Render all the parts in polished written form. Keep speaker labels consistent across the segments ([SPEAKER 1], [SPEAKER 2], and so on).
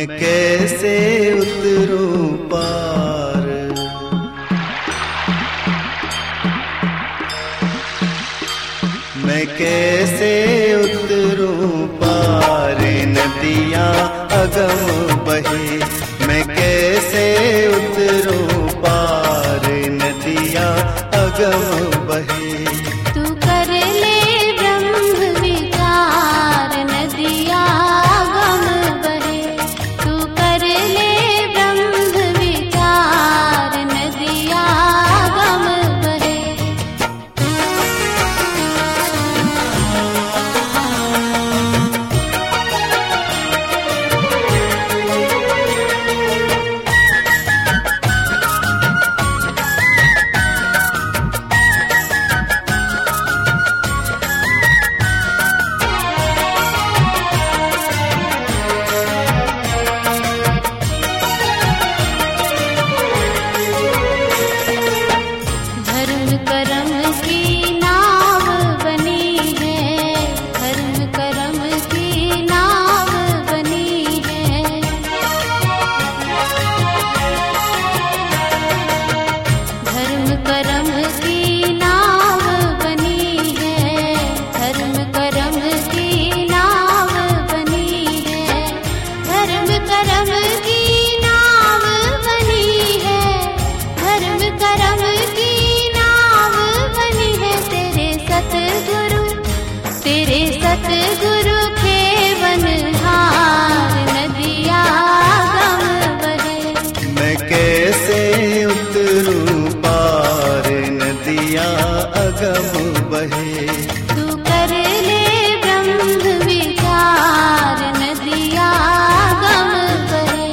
[SPEAKER 1] मैं कैसे उतरूं पार। मैं कैसे उतरूं पार, नदियाँ अगम बहे। मैं कैसे उतरूं पार, नदियाँ अगम बहे।
[SPEAKER 2] तू कर ले ब्रह्म विचार, नदियाँ अगम बहे। तू कर ले ब्रह्म विचार, नदियाँ अगम बहे। सतगुरु के बनहार, नदियाँ अगम बहे।
[SPEAKER 1] मैं कैसे उतरूं पार, नदियाँ अगम बहे।
[SPEAKER 2] तू कर ले ब्रह्म विचार, नदियाँ अगम बहे।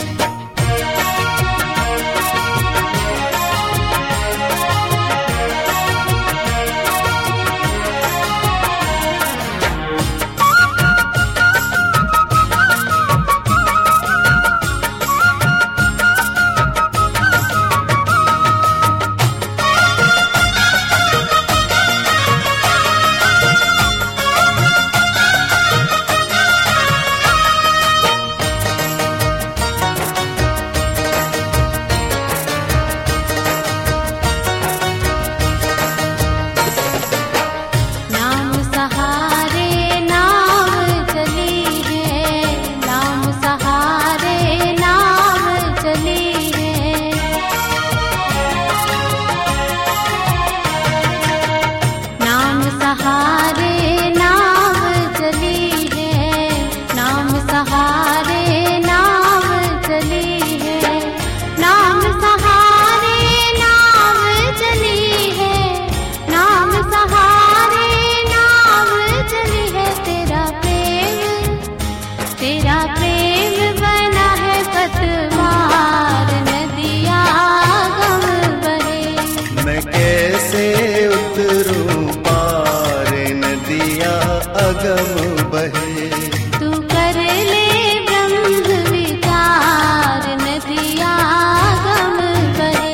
[SPEAKER 1] अगम बहे।
[SPEAKER 2] तू कर ले ब्रह्म विचार, नदियाँ अगम बहे।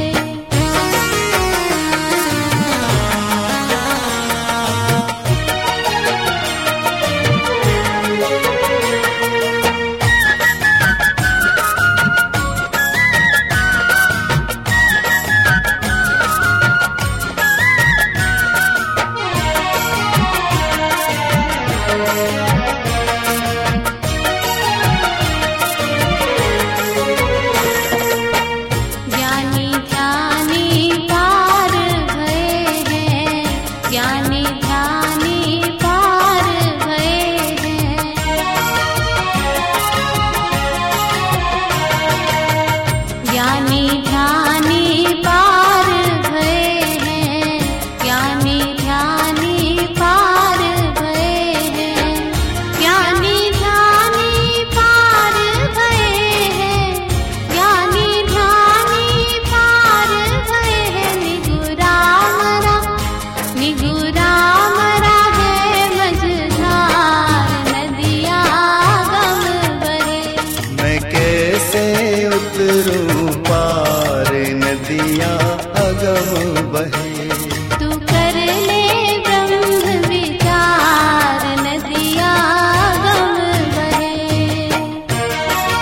[SPEAKER 1] उतरूं पार, नदियाँ अगम बहे।
[SPEAKER 2] तू कर ले ब्रह्म विचार, नदियाँ अगम बहे।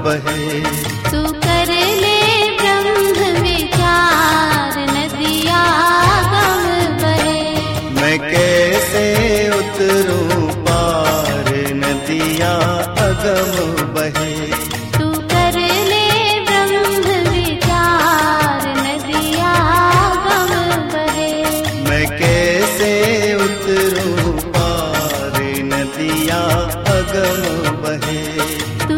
[SPEAKER 1] बहे।
[SPEAKER 2] तू कर ले ब्रह्म विचार, नदिया गम बहे।
[SPEAKER 1] मैं कैसे उतरूं पार, नदिया अगम बहे।
[SPEAKER 2] तू कर ले ब्रह्म विचार, नदिया गम बहे।
[SPEAKER 1] मैं कैसे उतरूं पार, नदिया अगम बहे।